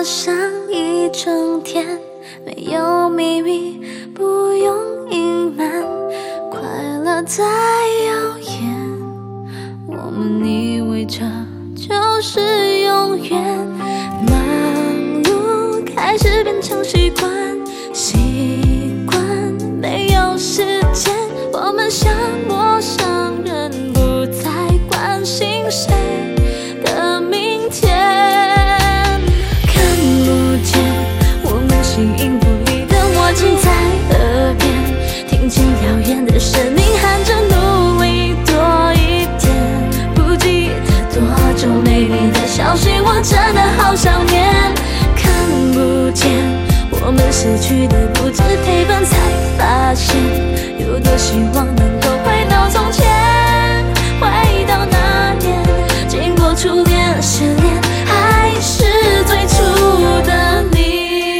上一整天，没有秘密，不用隐瞒，快乐在谣言。我们以为这就是永远，忙碌开始变成习惯，习惯没有时间，我们像陌生人，不再关心谁的明天。看不见我们形影不离的默契在耳边，听见遥远的声音喊着努力多一点。不记得多久没你的消息，我真的好想念。看不见我们失去的不止陪伴，才发现有多希望能够回到从前，回到那年，经过初恋失恋，还是最初的你。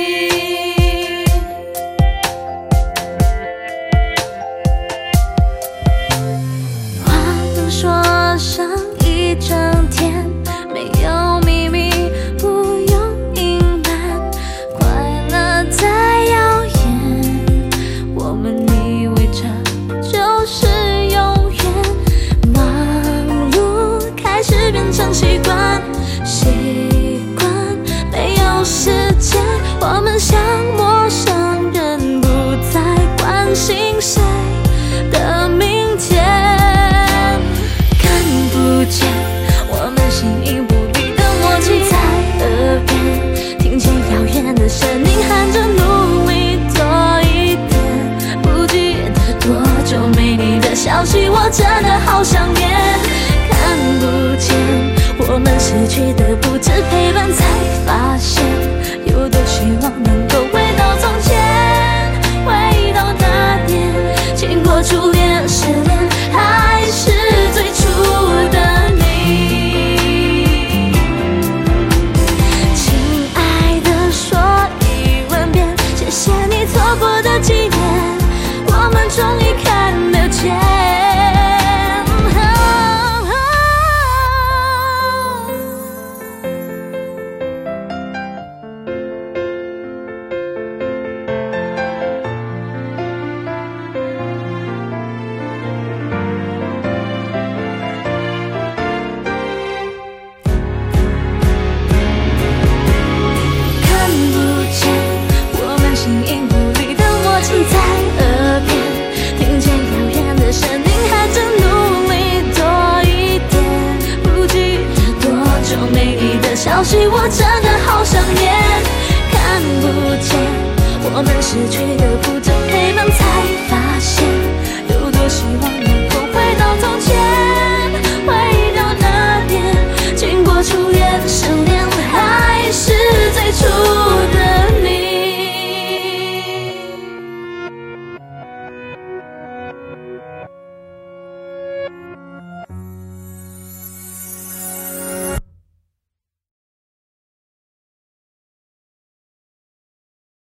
话都说上一整天，没有秘密，不用隐瞒，快乐在谣言。我们以为这就是永远，忙碌开始变成习惯，习惯没有时间，我们像陌生人，不再关心谁的明天。看不见我们形影不离的默契在耳边，听见遥远的声音喊着努力多一点。不记得多久没你的消息，我真的好想念。看不见我们失去的不止陪伴，才发现有多希望能够回到从前，回到那年，经过初恋失恋，还是最初的你。亲爱的，说10000遍，谢谢你错过的几年，我们终于看得见。看不见我们形影不离的默契在耳边，听见遥远的声音喊着努力多一点。不记得多久没你的消息，我真的好想念。看不见我们失去